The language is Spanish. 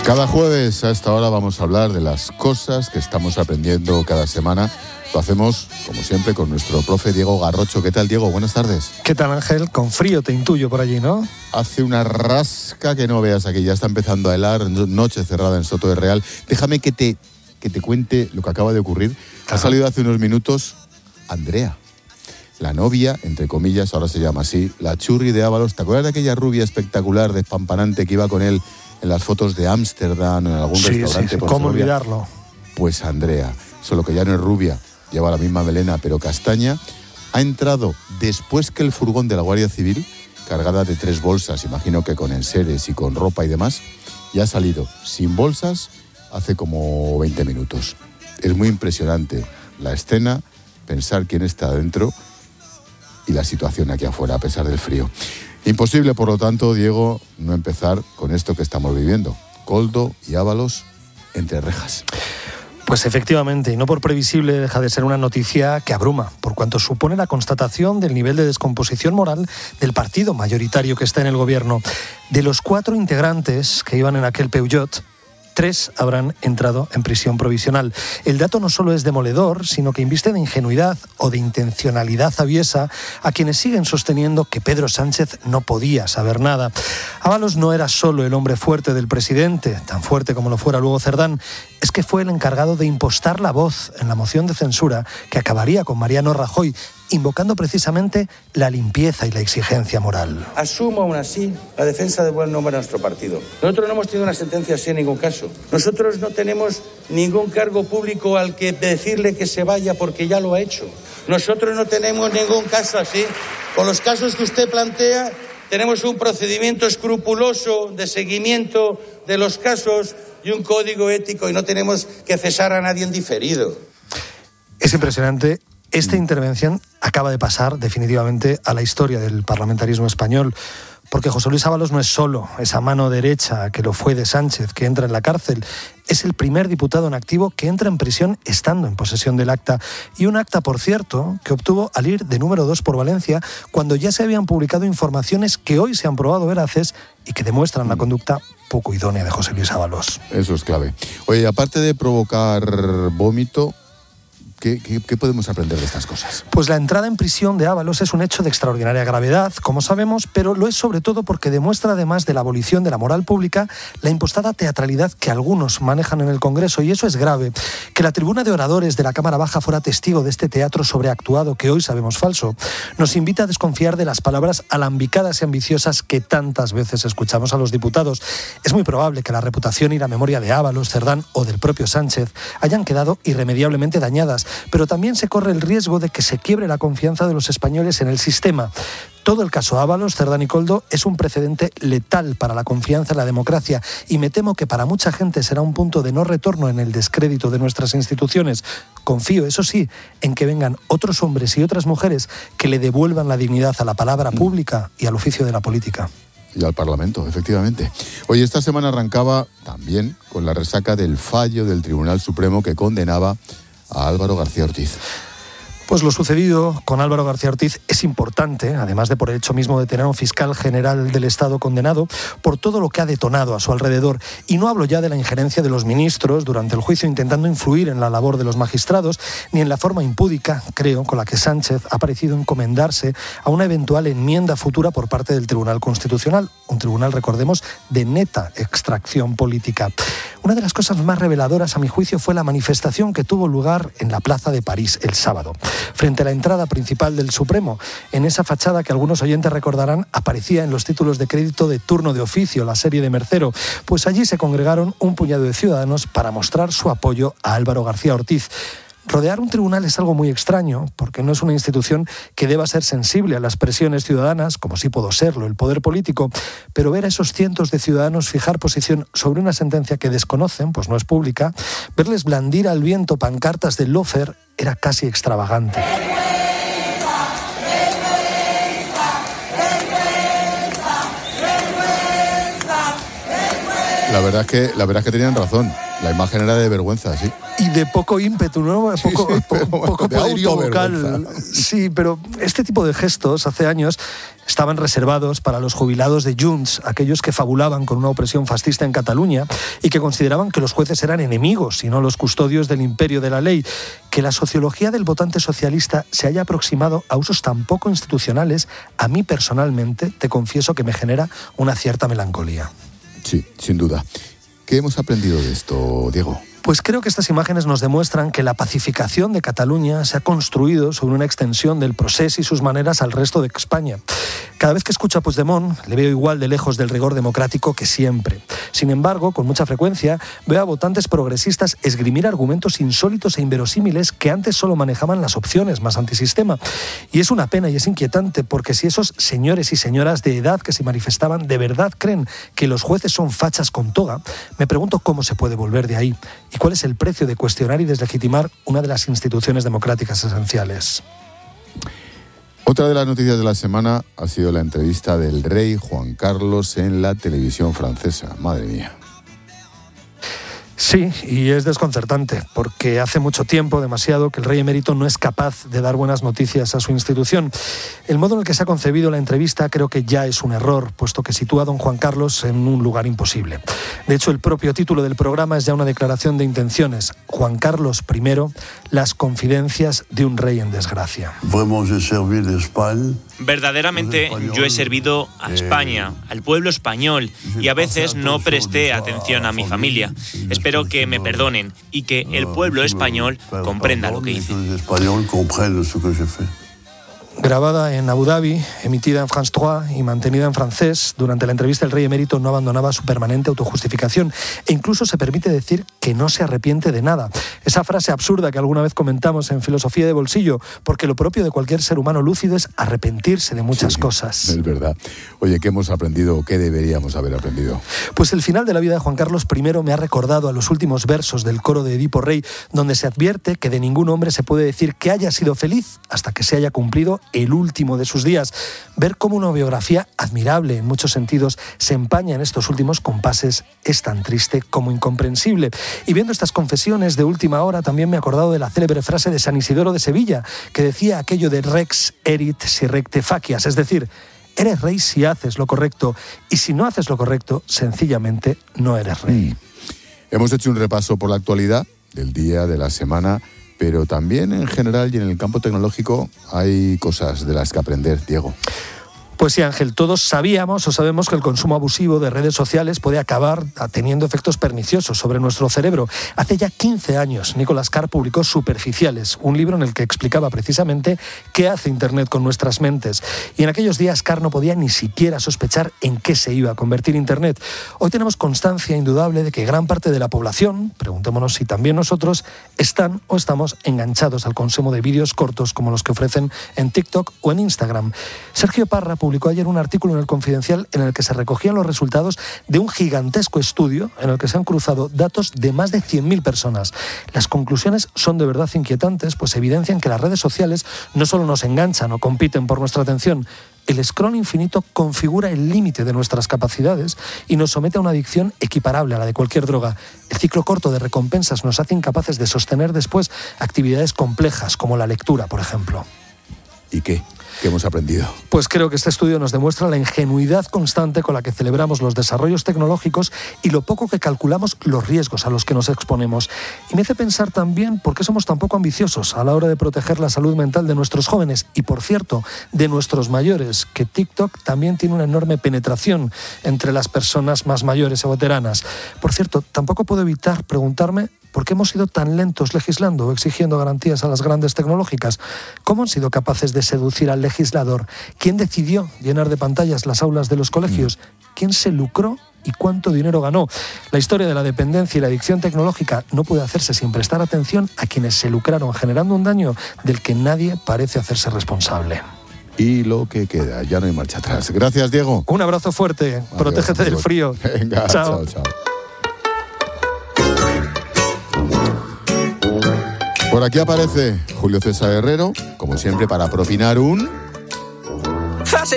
Cada jueves a esta hora vamos a hablar de las cosas que estamos aprendiendo cada semana. Lo hacemos, como siempre, con nuestro profe Diego Garrocho. ¿Qué tal, Diego? Buenas tardes. ¿Qué tal, Ángel? Con frío te intuyo por allí, ¿no? Hace una rasca que no veas aquí. Ya está empezando a helar, noche cerrada en Soto de Real. Déjame que te cuente lo que acaba de ocurrir. Ha salido hace unos minutos Andrea, la novia, entre comillas, ahora se llama así, la churri de Ábalos. ¿Te acuerdas de aquella rubia espectacular, despampanante, que iba con él en las fotos de Ámsterdam, en algún restaurante? Sí. ¿Cómo olvidarlo? Pues Andrea, solo que ya no es rubia, lleva la misma melena, pero castaña, ha entrado después que el furgón de la Guardia Civil, cargada de 3 bolsas, imagino que con enseres y con ropa y demás, y ha salido sin bolsas hace como 20 minutos. Es muy impresionante la escena, pensar quién está adentro y la situación aquí afuera, a pesar del frío. Imposible, por lo tanto, Diego, no empezar con esto que estamos viviendo. Koldo y Ábalos entre rejas. Pues efectivamente, y no por previsible, deja de ser una noticia que abruma, por cuanto supone la constatación del nivel de descomposición moral del partido mayoritario que está en el gobierno. De los 4 integrantes que iban en aquel Peugeot, 3 habrán entrado en prisión provisional. El dato no solo es demoledor, sino que inviste de ingenuidad o de intencionalidad aviesa a quienes siguen sosteniendo que Pedro Sánchez no podía saber nada. Ábalos no era solo el hombre fuerte del presidente, tan fuerte como lo fuera luego Cerdán, es que fue el encargado de impostar la voz en la moción de censura que acabaría con Mariano Rajoy, invocando precisamente la limpieza y la exigencia moral. Asumo aún así la defensa del buen nombre a nuestro partido. Nosotros no hemos tenido una sentencia así en ningún caso. Nosotros no tenemos ningún cargo público al que decirle que se vaya porque ya lo ha hecho. Nosotros no tenemos ningún caso así. Con los casos que usted plantea, tenemos un procedimiento escrupuloso de seguimiento de los casos y un código ético y no tenemos que cesar a nadie en diferido. Es impresionante. Esta intervención acaba de pasar definitivamente a la historia del parlamentarismo español, porque José Luis Ábalos no es solo esa mano derecha que lo fue de Sánchez, que entra en la cárcel, es el primer diputado en activo que entra en prisión estando en posesión del acta, y un acta, por cierto, que obtuvo al ir de número 2 por Valencia, cuando ya se habían publicado informaciones que hoy se han probado veraces y que demuestran la conducta poco idónea de José Luis Ábalos. Eso es clave. Oye, aparte de provocar vómito, ¿Qué podemos aprender de estas cosas? Pues la entrada en prisión de Ábalos es un hecho de extraordinaria gravedad, como sabemos, pero lo es sobre todo porque demuestra, además de la abolición de la moral pública, la impostada teatralidad que algunos manejan en el Congreso, y eso es grave. Que la tribuna de oradores de la Cámara Baja fuera testigo de este teatro sobreactuado, que hoy sabemos falso, nos invita a desconfiar de las palabras alambicadas y ambiciosas que tantas veces escuchamos a los diputados. Es muy probable que la reputación y la memoria de Ábalos, Cerdán o del propio Sánchez hayan quedado irremediablemente dañadas, pero también se corre el riesgo de que se quiebre la confianza de los españoles en el sistema. Todo el caso Ábalos, Cerdán y Koldo es un precedente letal para la confianza en la democracia, y me temo que para mucha gente será un punto de no retorno en el descrédito de nuestras instituciones. Confío, eso sí, en que vengan otros hombres y otras mujeres que le devuelvan la dignidad a la palabra pública y al oficio de la política. Y al Parlamento, efectivamente. Hoy esta semana arrancaba también con la resaca del fallo del Tribunal Supremo que condenaba a Álvaro García Ortiz. Pues lo sucedido con Álvaro García Ortiz es importante, además de por el hecho mismo de tener a un fiscal general del Estado condenado, por todo lo que ha detonado a su alrededor. Y no hablo ya de la injerencia de los ministros durante el juicio intentando influir en la labor de los magistrados, ni en la forma impúdica, creo, con la que Sánchez ha parecido encomendarse a una eventual enmienda futura por parte del Tribunal Constitucional, un tribunal, recordemos, de neta extracción política. Una de las cosas más reveladoras, a mi juicio, fue la manifestación que tuvo lugar en la Plaza de París el sábado, frente a la entrada principal del Supremo. En esa fachada que algunos oyentes recordarán aparecía en los títulos de crédito de Turno de Oficio, la serie de Mercero. Pues allí se congregaron un puñado de ciudadanos para mostrar su apoyo a Álvaro García Ortiz. Rodear un tribunal es algo muy extraño, porque no es una institución que deba ser sensible a las presiones ciudadanas, como sí pudo serlo el poder político, pero ver a esos cientos de ciudadanos fijar posición sobre una sentencia que desconocen, pues no es pública, verles blandir al viento pancartas del lawfare era casi extravagante. La verdad es que tenían razón. La imagen era de vergüenza, sí. Y de poco ímpetu, ¿no? Poco poderío vocal. Sí, pero este tipo de gestos hace años estaban reservados para los jubilados de Junts, aquellos que fabulaban con una opresión fascista en Cataluña y que consideraban que los jueces eran enemigos y no los custodios del imperio de la ley. Que la sociología del votante socialista se haya aproximado a usos tan poco institucionales, a mí personalmente, te confieso que me genera una cierta melancolía. Sí, sin duda. ¿Qué hemos aprendido de esto, Diego? Pues creo que estas imágenes nos demuestran que la pacificación de Cataluña se ha construido sobre una extensión del procés y sus maneras al resto de España. Cada vez que escucho a Puigdemont, le veo igual de lejos del rigor democrático que siempre. Sin embargo, con mucha frecuencia, veo a votantes progresistas esgrimir argumentos insólitos e inverosímiles que antes solo manejaban las opciones más antisistema. Y es una pena y es inquietante, porque si esos señores y señoras de edad que se manifestaban de verdad creen que los jueces son fachas con toga, me pregunto cómo se puede volver de ahí y cuál es el precio de cuestionar y deslegitimar una de las instituciones democráticas esenciales. Otra de las noticias de la semana ha sido la entrevista del rey Juan Carlos en la televisión francesa. Madre mía. Sí, y es desconcertante, porque hace mucho tiempo, demasiado, que el rey emérito no es capaz de dar buenas noticias a su institución. El modo en el que se ha concebido la entrevista creo que ya es un error, puesto que sitúa a don Juan Carlos en un lugar imposible. De hecho, el propio título del programa es ya una declaración de intenciones. Juan Carlos I, las confidencias de un rey en desgracia. Verdaderamente yo he servido a España, al pueblo español, y a veces no presté atención a mi familia. Espero que me perdonen y que el pueblo español comprenda lo que hice. Grabada en Abu Dhabi, emitida en France 3 y mantenida en francés, durante la entrevista el rey emérito no abandonaba su permanente autojustificación e incluso se permite decir que no se arrepiente de nada. Esa frase absurda que alguna vez comentamos en Filosofía de Bolsillo, porque lo propio de cualquier ser humano lúcido es arrepentirse de muchas cosas. Es verdad. Oye, ¿qué hemos aprendido o qué deberíamos haber aprendido? Pues el final de la vida de Juan Carlos I me ha recordado a los últimos versos del coro de Edipo Rey, donde se advierte que de ningún hombre se puede decir que haya sido feliz hasta que se haya cumplido el último de sus días. Ver cómo una biografía admirable en muchos sentidos se empaña en estos últimos compases es tan triste como incomprensible. Y viendo estas confesiones de última hora también me he acordado de la célebre frase de San Isidoro de Sevilla, que decía aquello de rex erit si recte facias, es decir, eres rey si haces lo correcto y si no haces lo correcto, sencillamente no eres rey. Hemos hecho un repaso por la actualidad del día, de la semana, pero también en general y en el campo tecnológico hay cosas de las que aprender, Diego. Pues sí, Ángel, todos sabíamos o sabemos que el consumo abusivo de redes sociales puede acabar teniendo efectos perniciosos sobre nuestro cerebro. Hace ya 15 años, Nicholas Carr publicó Superficiales, un libro en el que explicaba precisamente qué hace Internet con nuestras mentes. Y en aquellos días Carr no podía ni siquiera sospechar en qué se iba a convertir Internet. Hoy tenemos constancia indudable de que gran parte de la población, preguntémonos si también nosotros, están o estamos enganchados al consumo de vídeos cortos como los que ofrecen en TikTok o en Instagram. Sergio Parra publicó ayer un artículo en El Confidencial en el que se recogían los resultados de un gigantesco estudio en el que se han cruzado datos de más de 100.000 personas. Las conclusiones son de verdad inquietantes, pues evidencian que las redes sociales no solo nos enganchan o compiten por nuestra atención. El scroll infinito configura el límite de nuestras capacidades y nos somete a una adicción equiparable a la de cualquier droga. El ciclo corto de recompensas nos hace incapaces de sostener después actividades complejas como la lectura, por ejemplo. ¿Y qué? ¿Qué hemos aprendido? Pues creo que este estudio nos demuestra la ingenuidad constante con la que celebramos los desarrollos tecnológicos y lo poco que calculamos los riesgos a los que nos exponemos. Y me hace pensar también por qué somos tan poco ambiciosos a la hora de proteger la salud mental de nuestros jóvenes y, por cierto, de nuestros mayores, que TikTok también tiene una enorme penetración entre las personas más mayores o veteranas. Por cierto, tampoco puedo evitar preguntarme ¿por qué hemos sido tan lentos legislando o exigiendo garantías a las grandes tecnológicas? ¿Cómo han sido capaces de seducir al legislador? ¿Quién decidió llenar de pantallas las aulas de los colegios? ¿Quién se lucró y cuánto dinero ganó? La historia de la dependencia y la adicción tecnológica no puede hacerse sin prestar atención a quienes se lucraron generando un daño del que nadie parece hacerse responsable. Y lo que queda, ya no hay marcha atrás. Gracias, Diego. Un abrazo fuerte. Adiós, protégete del frío. Venga, chao, chao. Por aquí aparece Julio César Herrero, como siempre, para propinar un...